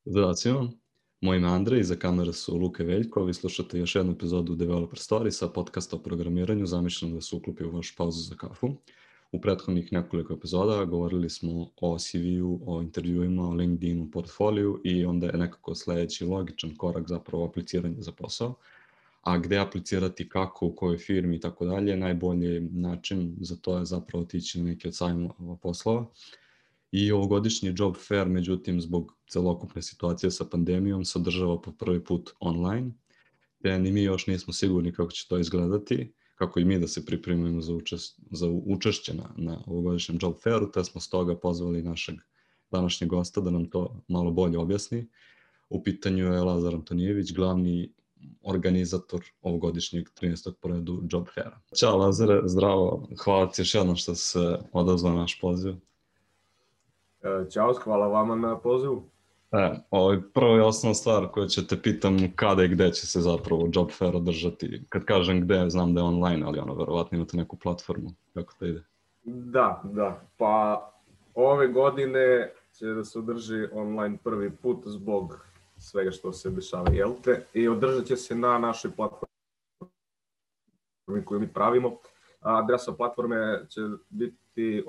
Zdravo svima, moje ime je Andrej, iza kamere su Luka i Veljko, vi slušate još jednu epizodu Developer Storiesa, podcasta o programiranju zamišljeno da se uklopi u vašu pauzu za kafu. U prethodnih nekoliko epizoda govorili smo o CV-u, o intervjuima, o LinkedInu, portfoliju i onda je nekako sledeći logičan korak zapravo apliciranje za posao. A gde aplicirati, kako, u kojoj firmi i tako dalje, najbolji način za to je zapravo otići na neki od sajmova poslova. I ovogodišnji job fair, međutim, zbog celokupne situacije sa pandemijom, se održava po prvi put online, te ni mi još nismo sigurni kako će to izgledati, kako i mi da se pripremimo za učešće na ovogodišnjem job fairu, te smo stoga pozvali našeg današnjeg gosta da nam to malo bolje objasni. U pitanju je Lazar Antonijević, glavni organizator ovogodišnjeg 13. po redu job faira. Ćao Lazare, zdravo, hvala ti još jednom što se odazvao naš poziv. Ćao, hvala vama na pozivu. Prva i osnovna stvar koju ću te pitam, kada i gde će se zapravo job fair održati? Kad kažem gde, znam da je online, ali verovatno imate neku platformu. Kako to ide? Da. Pa ove godine će da se održi online prvi put zbog svega što se dešava, jel te? I održat će se na našoj platformi koju mi pravimo. Adresa platforme će biti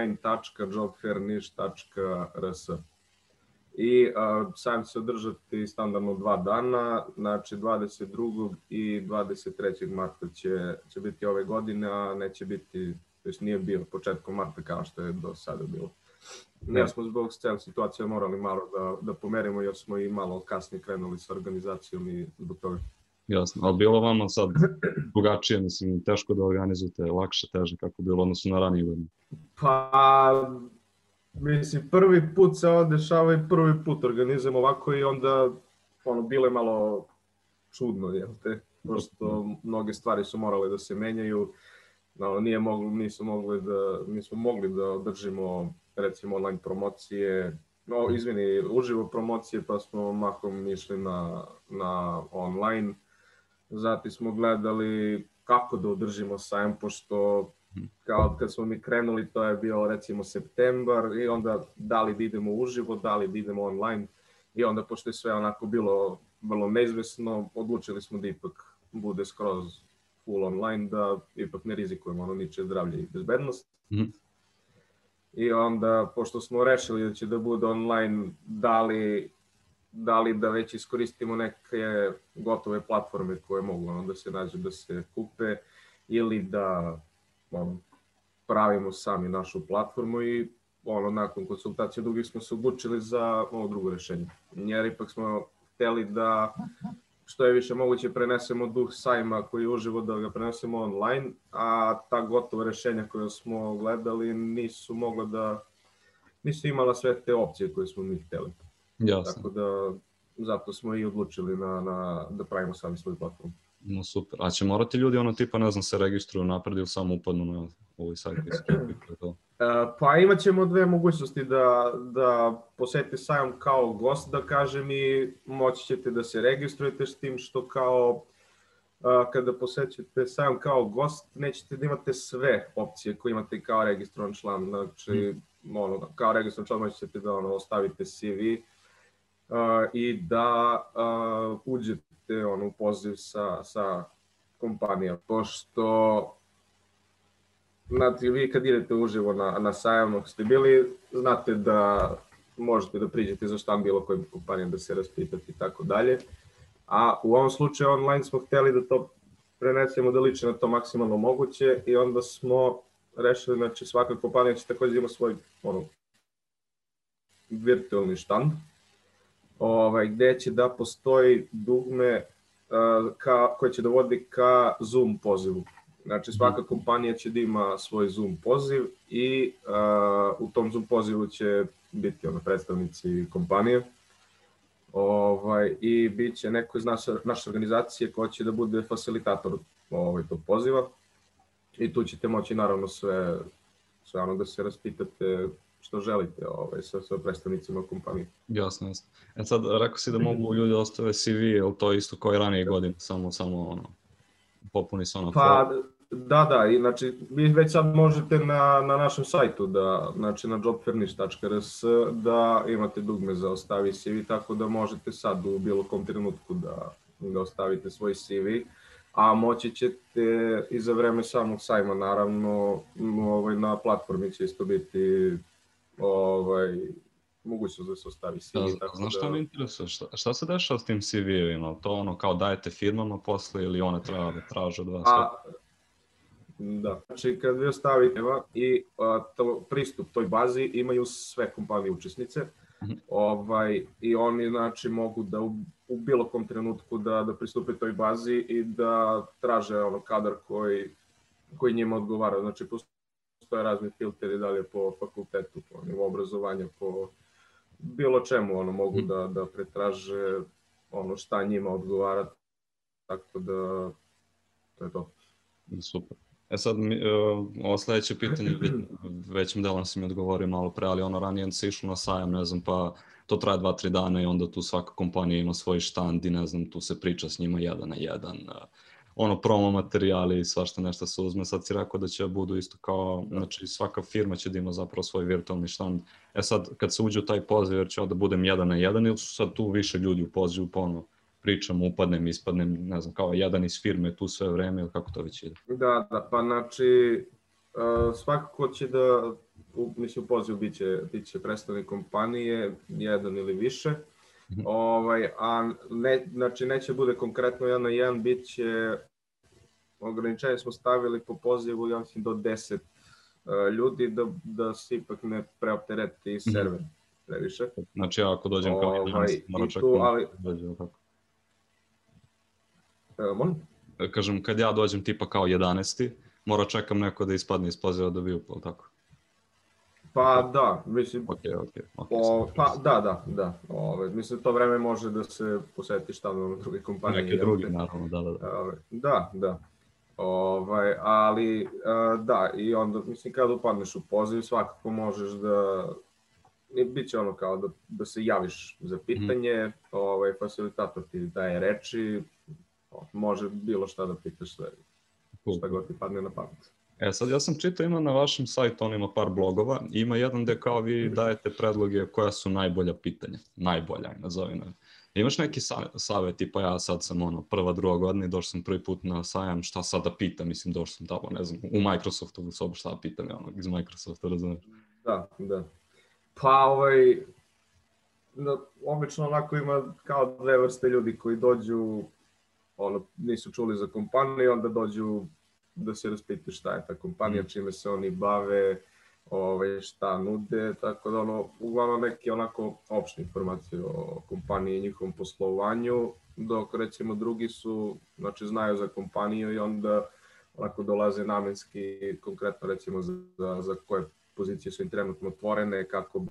online.jobfairniš.rs. I sajam će se održati standardno 2 dana, znači 22. i 23. marta će biti ove godine, a neće biti, nije bio početkom marta kao što je do sada bilo. Jer smo zbog cijele situacije morali malo da pomerimo, jer smo i malo kasnije krenuli sa organizacijom i zbog toga. Jasno, ali bilo vama sad drugačije, mislim, teško da organizujete, lakše, teže, kako bilo odnosno na ranije godine? Pa, mislim, prvi put se ovo dešava i prvi put organizujemo ovako i onda bilo je malo čudno, jel te? Pošto mnoge stvari su morale da se menjaju, nismo mogli da održimo recimo online promocije, uživo promocije, pa smo mahom išli na online. Zatim smo gledali kako da održimo sajam, pošto kad smo mi krenuli, to je bio recimo septembar i onda da li da idemo uživo, da li da idemo online i onda pošto je sve onako bilo vrlo neizvesno, odlučili smo da ipak bude skroz full online, da ipak ne rizikujemo ničije zdravlje i bezbednost. I onda, pošto smo rešili da će da bude online, da li da već iskoristimo neke gotove platforme koje mogu da se nađu da se kupe ili da pravimo sami našu platformu i nakon konsultacije drugih smo se odlučili za ovo drugo rešenje. Jer ipak smo hteli da što je više moguće prenesemo duh sajma koji je uživo, da ga prenesemo online, a ta gotova rešenja koje smo gledali nisu imala sve te opcije koje smo mi hteli. Jasno. Tako da zato smo i odlučili da pravimo sami svoju platformu. No super, a će morati ljudi se registruju napred ili samo upadnu na ovaj sajt koji se kupi to? Pa imat ćemo dve mogućnosti da posetite sajam kao gost, da kažem, i moći ćete da se registrujete, s tim što kao kada posećete sajam kao gost nećete da imate sve opcije koje imate kao registrovan član. Znači, kao registrovan član možete da ostavite CV i da uđete u poziv sa kompanijom. Pošto vi kad idete uživo na sajam, ako ste bili, znate da možete da priđete za štamp bilo kojim kompanijom, da se raspitate i tako dalje. A u ovom slučaju online smo hteli da to prenesemo, da liči na to maksimalno moguće i onda smo rešili, znači svaka kompanija će također ima svoj virtualni štand, gde će da postoji dugme koje će da vodi ka Zoom pozivu. Znači svaka kompanija će da ima svoj Zoom poziv i u tom Zoom pozivu će biti predstavnici kompanije i bit će neko iz naše organizacije ko će da bude facilitator tog poziva i tu ćete moći naravno sve da se raspitate što želite sa predstavnicima kompanije. Jasno. Sad, rekao si da mogu ljudi ostave CV, je li to isto kao i ranije godine, samo popuni se Pa, Da, i znači vi već sad možete na našem sajtu, da, znači na jobfurnish.rs da imate dugme za ostavi CV, tako da možete sad u bilo kom trenutku da ostavite svoj CV, a moći ćete i za vreme samog sajma, naravno, na platformi će isto biti mogućnost da se ostavi CV. Znaš šta me interesuje? Šta se dešava s tim CV-evima? To ono kao dajete firmama posle ili one treba da traže od vas? Da, znači kad vi ostavite i pristup toj bazi imaju sve kompanije učesnice, i oni znači mogu da u bilo kom trenutku da pristupe toj bazi i da traže kadar koji njima odgovara. Znači postoje razni filteri, dalje po fakultetu, po nivou obrazovanja, po bilo čemu mogu da pretraže šta njima odgovara, tako da to je to. Super. Sad, ovo sledeće pitanje, većim delom si mi odgovorio malo pre, ali ranije se išlo na sajam, ne znam, pa to traje 2-3 dana i onda tu svaka kompanija ima svoj štand i ne znam, tu se priča s njima 1 na 1, promo materijali i svašta nešto se uzme. Sad si rekao da će budu isto kao, znači svaka firma će da ima zapravo svoj virtualni štand. Sad, kad se uđe u taj poziv, jer će da budem 1 na 1, ili su sad tu više ljudi u pozivu, pa pričam, upadnem, ispadnem, ne znam, kao jedan iz firme tu sve vreme, ili kako to već ide? Da, pa znači, svakako će da, mislim, u pozivu bit će predstavnik kompanije, jedan ili više, a znači neće bude konkretno 1 na 1, bit će, ograničenje smo stavili po pozivu, ja mislim, do 10 ljudi, da se ipak ne preoptereti server previše. Znači, ako dođem kao 11, mora čekam da dođe, kako? Molim? Kažem, kad ja dođem tipa kao 11. mora čekam neko da ispadne iz poziva da bi upao, tako? Pa da, mislim... Pa da. Mislim, to vreme može da se poseti štandom druge kompanije. Neke druge, naravno, da. Da. Ali, da, i onda, mislim, kada upadneš u poziv, svakako možeš da... Biće kao da se javiš za pitanje, facilitator ti daje reči, može bilo šta da pitaš sve, šta god ti padne na pamet. Sad ja sam čitao, ima na vašem sajtu, on ima par blogova, ima jedan gde kao vi dajete predloge koja su najbolja pitanja, najbolja, nazovimo. Imaš neki savjet, tipa ja sad sam prva, druga godina i došao sam prvi put na sajam, šta sad da pitam, mislim došao sam tamo, ne znam, u Microsoftu u sobu, šta pitam ja iz Microsofta, razumiješ? Da. Pa obično onako ima kao dve vrste ljudi koji dođu, nisu čuli za kompaniju, onda dođu da se raspitaju šta je ta kompanija, čime se oni bave, šta nude, tako da uglavnom neke onako opšte informacije o kompaniji i njihovom poslovanju, dok recimo drugi su, znači znaju za kompaniju i onda onako dolaze namenski, konkretno recimo za koje pozicije su im trenutno otvorene,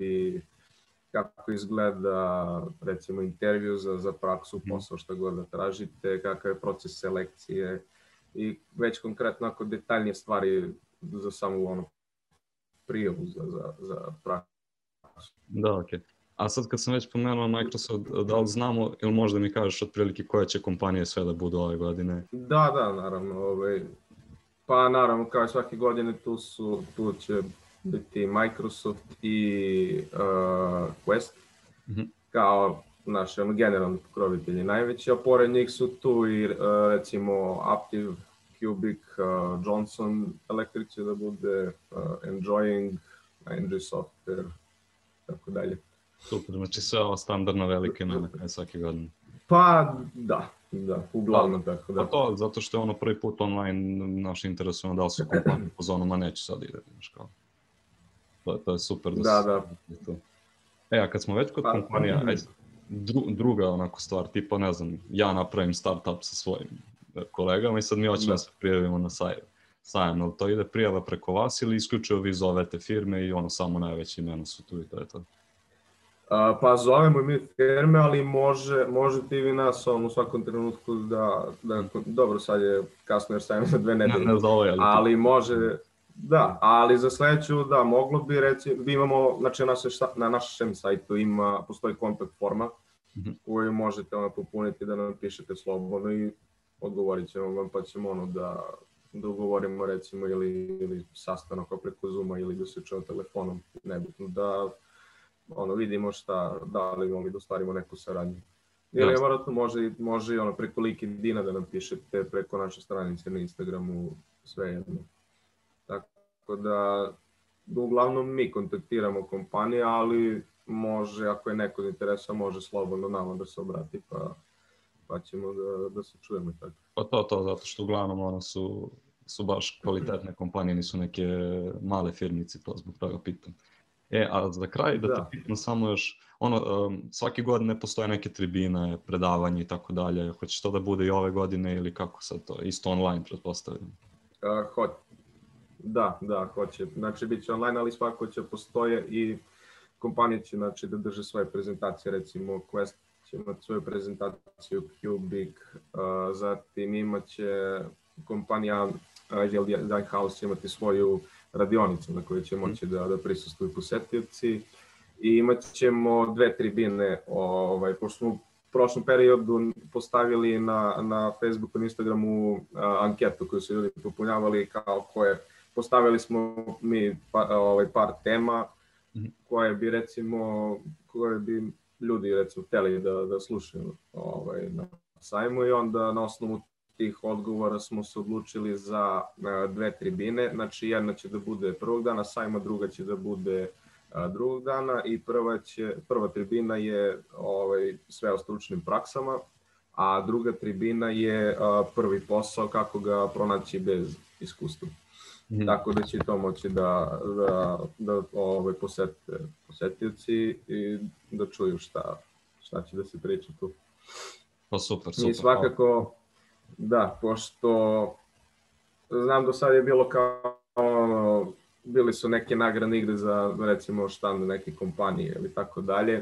kako izgleda recimo intervju za praksu, posao, šta god da tražite, kakav je proces selekcije i već konkretno ako detaljnije stvari za samu prijavu za praksu. Da, okej. A sad kad sam već pomenuo Microsoft, da li znamo ili možda mi kažeš otprilike koje će kompanije sve da budu ove godine? Da, naravno. Pa naravno, kao i svake godine tu će biti Microsoft i Quest, kao naši generalni pokrovitelji najveći, a pored njih su tu i recimo Aptiv, Cubic, Johnson Electric će da bude, Enjoying, NG Software, tako dalje. Super, znači sve ovo standardno velike imena svake godine. Pa da, uglavnom tako da. Pa to, zato što je prvi put online naš interesujemo da li su kompanije po zonama, neće sad ide, znaš kao. To je super da se... A kad smo već kod kompanija, druga onako stvar, tipa ne znam, ja napravim startup sa svojim kolegama i sad mi hoćemo da se prijavimo na sajam, ali to ide prijava preko vas ili isključivo vi zovete firme i samo najveće imena su tu i to je to? Pa zovemo mi firme, ali možete i vi nas u svakom trenutku da dobro, sad je kasno jer sajam za 2 nedelje, ali može... Da, ali za sledeću, da, moglo bi reći, vi imamo, znači na našem sajtu postoji kontakt forma koju možete popuniti da nam pišete slobodno i odgovorit ćemo vam, pa ćemo da ugovorimo recimo ili sastanak preko Zooma ili da se čujemo telefonom, nebitno, da vidimo da li mogli da ostvarimo neku saradnju. Ili vjerojatno može i preko LinkedIna da nam pišete, preko naše stranice na Instagramu, sve jedno. Tako da uglavnom mi kontaktiramo kompanije, ali može, ako je neko interesa, može slobodno nama da se obrati, pa ćemo da se čujemo tako. Pa to, zato što uglavnom su baš kvalitetne kompanije, nisu neke male firmice, to zbog toga pitam. A za kraj da te pitam samo još, svake godine postoje neke tribine, predavanje i tako dalje, hoćeš to da bude i ove godine ili kako sad to, isto online pretpostavljam? Da, hoće. Znači, bit će online, ali svako će postoje i kompanije će da drže svoje prezentacije, recimo Quest će imati svoju prezentaciju, Cubic, zatim imat će kompanija Agile Design House će imati svoju radionicu na kojoj će moći da prisustvuju posetioci i imat ćemo 2 tribine, pošto smo u prošlom periodu postavili na Facebooku i Instagramu anketu koju su ljudi popunjavali postavili smo mi par tema koje bi ljudi recimo hteli da slušaju na sajmu i onda na osnovu tih odgovora smo se odlučili za 2 tribine. Znači jedna će da bude prvog dana sajma, druga će da bude drugog dana i prva tribina je sve o stručnim praksama, a druga tribina je prvi posao kako ga pronaći bez iskustva. Tako da će to moći da posete posetioci i da čuju šta će da se priča tu. Pa super. I svakako, da, pošto znam do sad je bilo bili su neke nagradne igre za recimo štand neke kompanije ili tako dalje.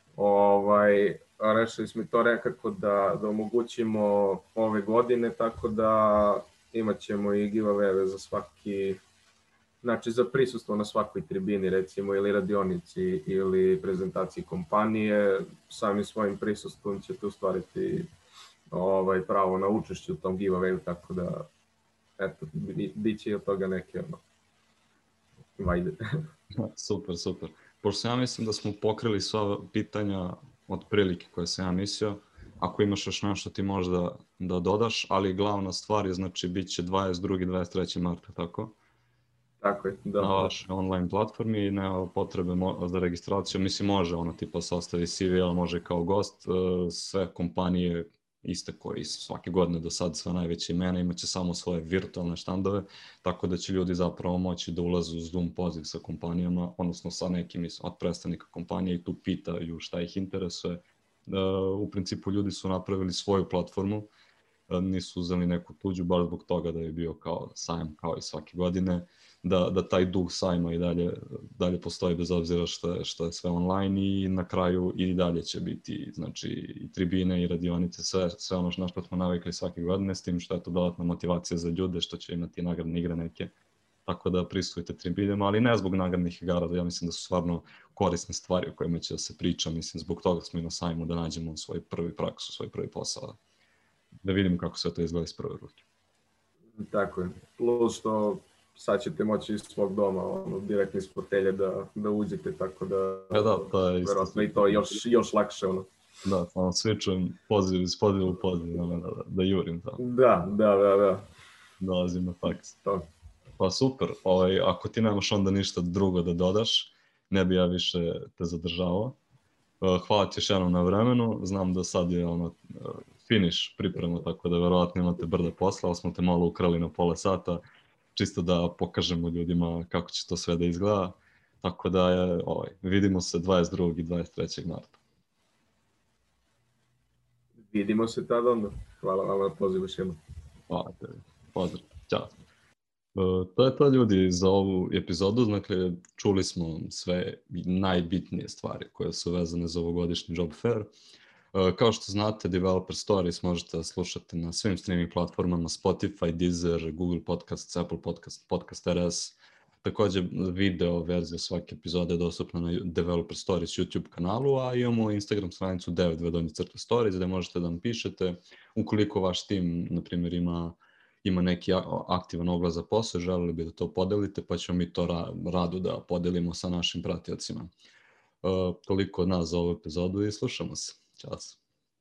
Rešili smo to nekako da omogućimo ove godine, tako da imat ćemo i giveaway za svaki, znači za prisustvo na svakoj tribini recimo ili radionici ili prezentaciji kompanije. Samim svojim prisustvom ćete ostvariti pravo na učešće u tom giveawayu, tako da eto, bit će i od toga neke vajde. Super. Pošto ja mislim da smo pokrili sva pitanja od prilike koje sam ja mislio, ako imaš još nešto ti možda da dodaš, ali glavna stvar je, znači, bit će 22. i 23. marta, tako? Tako je, da. Na vašoj online platformi i nema potrebe za registraciju. Mislim, može tipa sastavi CV, ali može kao gost. Sve kompanije iste koji su svake godine do sad sve najveće imena, imaće samo svoje virtualne štandove, tako da će ljudi zapravo moći da ulaze u Zoom poziv sa kompanijama, odnosno sa nekim od predstavnika kompanije i tu pitaju šta ih interesuje. U principu ljudi su napravili svoju platformu, nisu uzeli neku tuđu, baš zbog toga da je bio kao sajam kao i svake godine, da taj duh sajma i dalje postoji bez obzira što je sve online i na kraju i dalje će biti, znači, i tribine i radionice, sve ono na što smo navikli svake godine, s tim što je to dodatna motivacija za ljude, što će imati nagradne igre neke, tako da prisustujte tribinama, ali ne zbog nagradnih igara, ja mislim da su stvarno korisne stvari o kojima će da se priča, mislim zbog toga smo i na sajmu da nađemo svoj prvi praksu, svoj prvi posao, da vidimo kako sve to izgleda iz prve ruke. Tako je, plus što sad ćete moći iz svog doma, direktno iz fotelje da uđete, tako da verovatno i to još lakše. Da, samo switchujem poziv iz poziva u poziv, da jurim tamo. Da. Dolazim na faks. Pa super, ako ti nemaš onda ništa drugo da dodaš, ne bi ja više te zadržavao. Hvala ti još jednom na vremenu, znam da sad je finish priprema, tako da verovatno imate brda posla, ali smo te malo ukrali na pola sata, čisto da pokažemo ljudima kako će to sve da izgleda, tako da vidimo se 22. i 23. marta. Vidimo se tada onda. Hvala vam na pozivu još jednom. Hvala tebi. Pozdrav. Ćao. To je to, ljudi, za ovu epizodu. Dakle, čuli smo sve najbitnije stvari koje su vezane za ovogodišnji Job Fair. Kao što znate, Developer Stories možete da slušati na svim streaming platformama Spotify, Deezer, Google Podcasts, Apple Podcasts, Podcast RS. Također video verzija svake epizode je dostupna na Developer Stories YouTube kanalu, a imamo Instagram stranicu 9_stories gde možete da nam pišete. Ukoliko vaš tim, na primjer, ima ima neki aktivan oglas za posao, želeli bi da to podelite, pa ćemo mi to rado da podelimo sa našim pratiocima. Toliko od nas za ovu epizodu i slušamo se. Ćao.